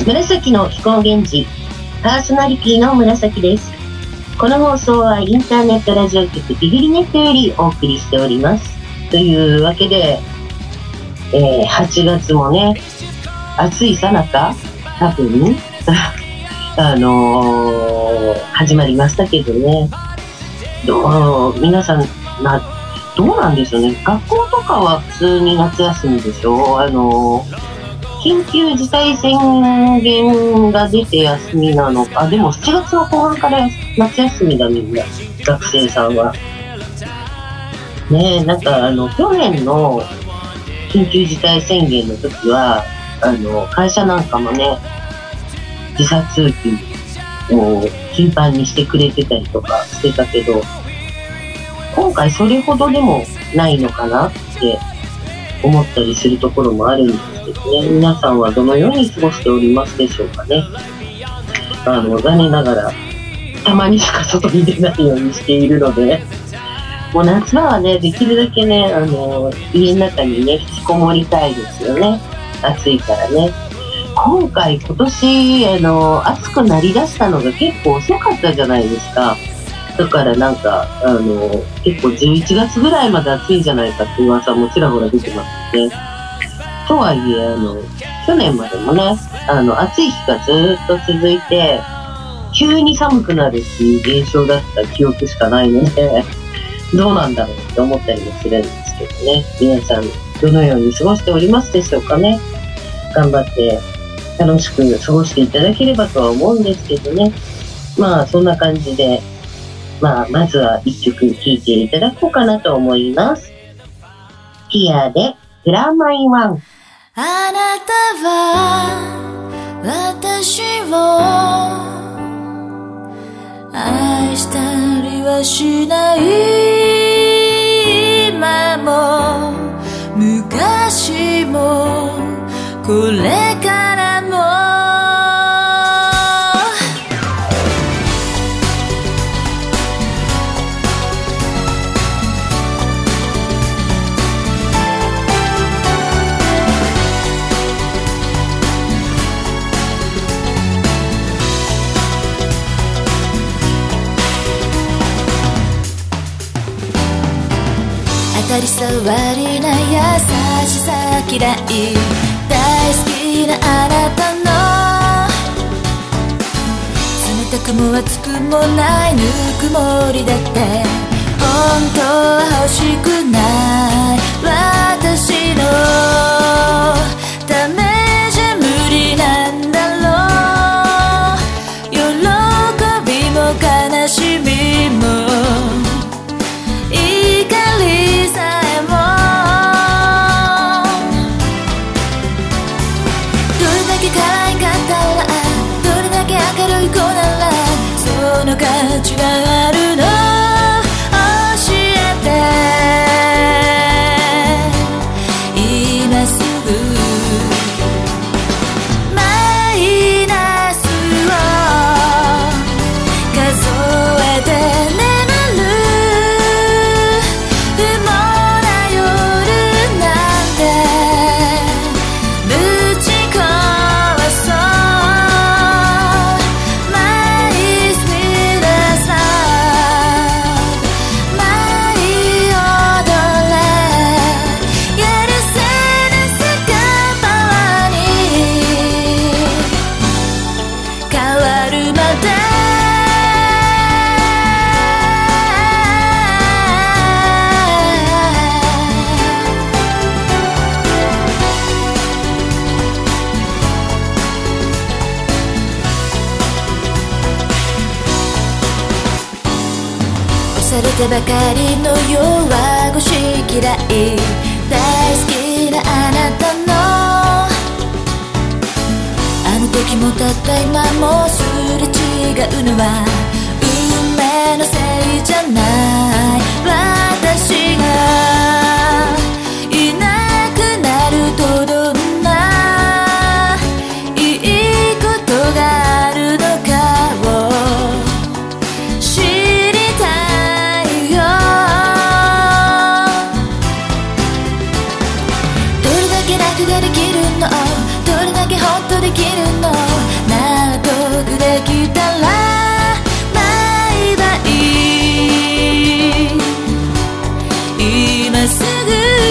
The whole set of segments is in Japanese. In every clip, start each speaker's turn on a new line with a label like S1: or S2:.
S1: 紫の飛行源氏パーソナリティの紫です。この放送はインターネットラジオ局ビグリネットよりお送りしております。というわけで、8月もね暑いさなか多分始まりましたけどね、皆さんどうなんでしょうね。学校とかは普通に夏休みでしょ。緊急事態宣言が出て休みなのか。でも7月の後半から夏休みだ、みんな学生さんはね。なんか去年の緊急事態宣言の時は会社なんかもね時差通勤を頻繁にしてくれてたりとかしてたけど、今回それほどでもないのかなって思ったりするところもあるんですけどね。皆さんはどのように過ごしておりますでしょうかね。残念ながらたまにしか外に出ないようにしているので、もう夏場はねできるだけね家の中にね引きこもりたいですよね。暑いからね。今年暑くなりだしたのが結構遅かったじゃないですか。だからなんか結構11月ぐらいまで暑いんじゃないかって噂もちらほら出てますね。とはいえ去年までもね暑い日がずっと続いて急に寒くなるっていう現象だった記憶しかないのでどうなんだろうって思ったりもするんですけどね。皆さんどのように過ごしておりますでしょうかね。頑張って楽しく過ごしていただければとは思うんですけどね。まあそんな感じでまずは一曲聴いていただこうかなと思います。ティアでグラマイワン。
S2: あなたは私を愛したりはしない。今も昔もこれからも当たり障りな優しさ嫌い大好きなあなたの冷たくも熱くもないぬくもりだって本当は欲しくない。私のためじゃ無理なんだろう。喜びも悲しみもその価値があるの教えて今すぐマイナスを数えて眠る不毛な夜なんてぶち壊そうされてばかりの弱腰嫌い大好きなあなたのあの時もたった今もすれ違うのは運命のせいじゃない。私がいなくなるとどんないいことがあるのかを知りたいよ。どれだけ楽ができるの、どれだけホッとできるの、 遠くできたらバイバイ今すぐ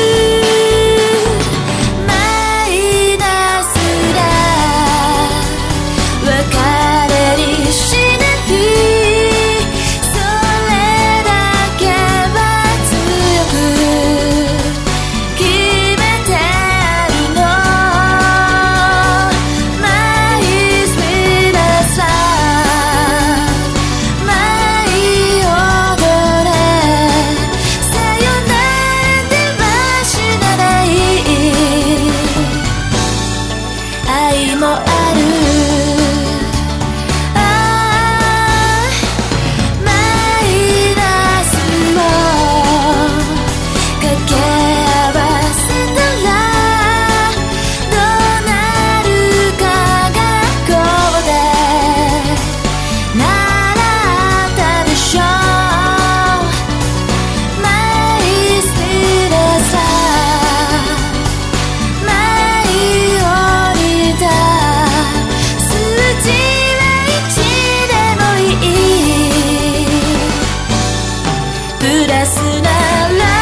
S2: マイナスだ別れにしないそれだけは強く決めてるの My sweetest love My 踊れさよならでは死なない愛もあるマイナスを掛け合わせたらどうなるか学校で習ったでしょ My sweetest love My 降りた数字は1でもいいプラスなら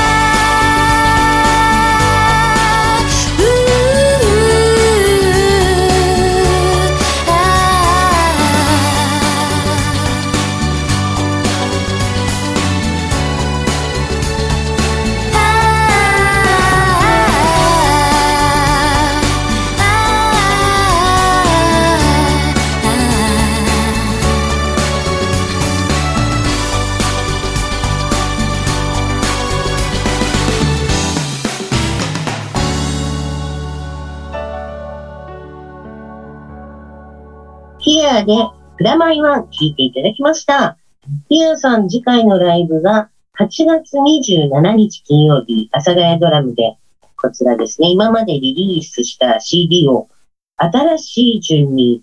S1: ヒアでプラマイワン聴いていただきました。ヒアさん次回のライブが8月27日金曜日、阿佐ヶ谷ドラムで、こちらですね、今までリリースした CD を新しい順に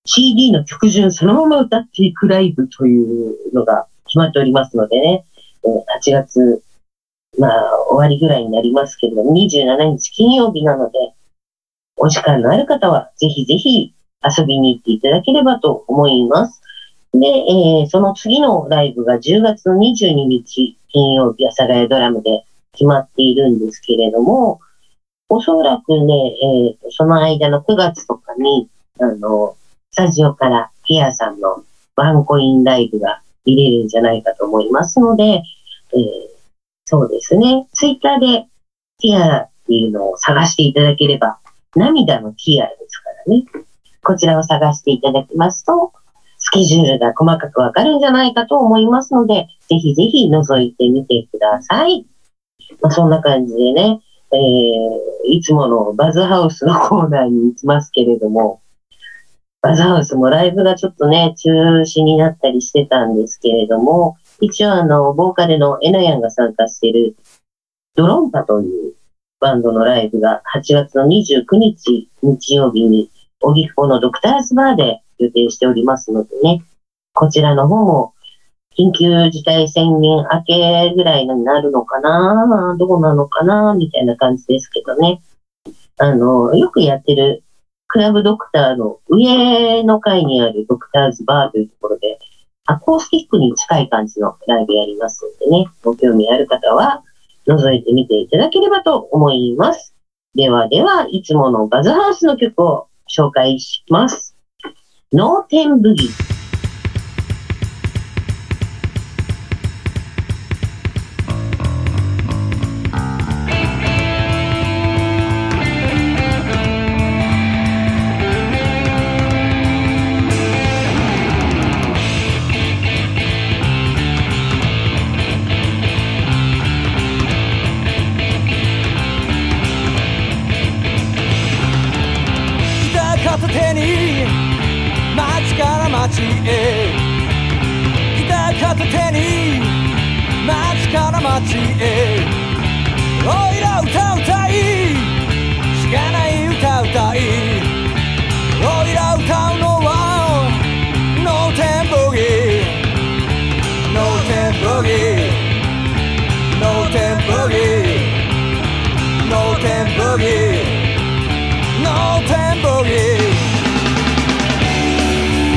S1: CD の曲順そのまま歌っていくライブというのが決まっておりますのでね、8月、終わりぐらいになりますけれども、27日金曜日なので、お時間のある方はぜひぜひ遊びに行っていただければと思います。で、その次のライブが10月の22日金曜日、阿佐ヶ谷ドラムで決まっているんですけれども、おそらくね、その間の9月とかに、スタジオからヒアさんのワンコインライブが見れるんじゃないかと思いますので、そうですね、ツイッターでヒアっていうのを探していただければ、涙のヒアですからね。こちらを探していただきますと、スケジュールが細かくわかるんじゃないかと思いますので、ぜひぜひ覗いてみてください。そんな感じでね、いつものバズハウスのコーナーに行きますけれども、バズハウスもライブがちょっとね、中止になったりしてたんですけれども、一応ボーカルのエナヤンが参加しているドロンパというバンドのライブが8月の29日日曜日に荻窪のドクターズバーで予定しておりますのでね、こちらの方も緊急事態宣言明けぐらいになるのかな、どうなのかな、みたいな感じですけどね。よくやってるクラブドクターの上の階にあるドクターズバーというところで、アコースティックに近い感じのライブやりますのでね、ご興味ある方は覗いてみていただければと思います。ではでは、いつものバズハウスの曲を紹介します。ノーテンブギー。
S3: 片手に街から街へギター片手に街から街へおいら歌うたいしかない歌うたいおいら歌うのはノーテンボギーノーテンボギーノーテンボギーノーテンボギーNo tempo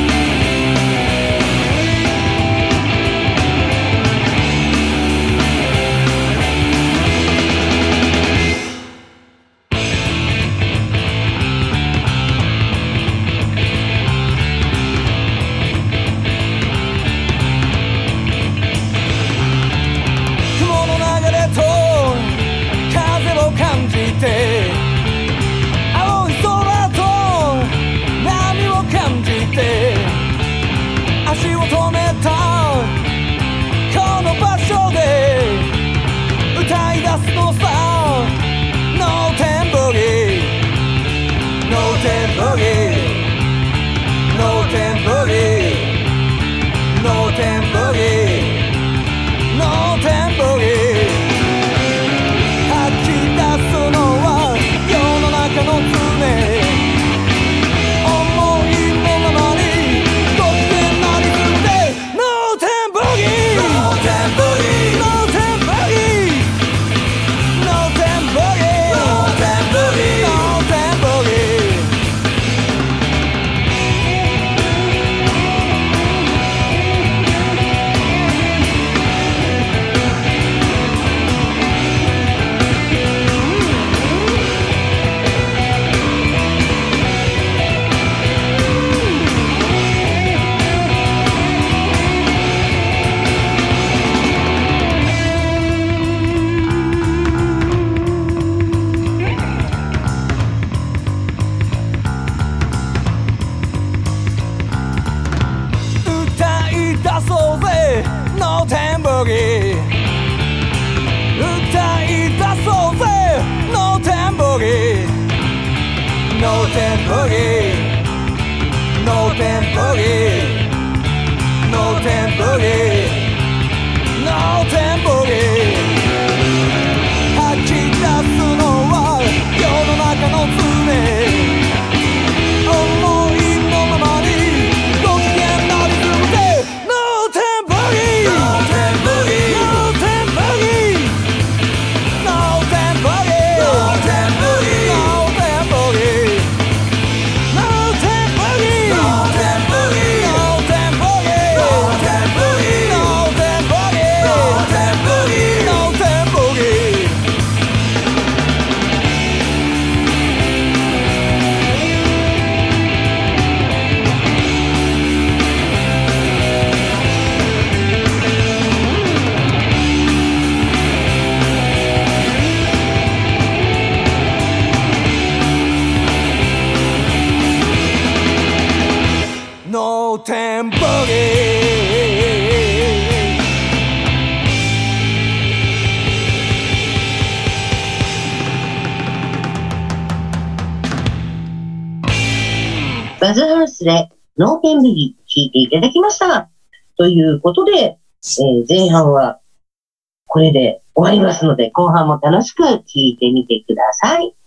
S1: バズハウスでノーテンブギ聴いていただきました。ということで、前半はこれで終わりますので、後半も楽しく聴いてみてください。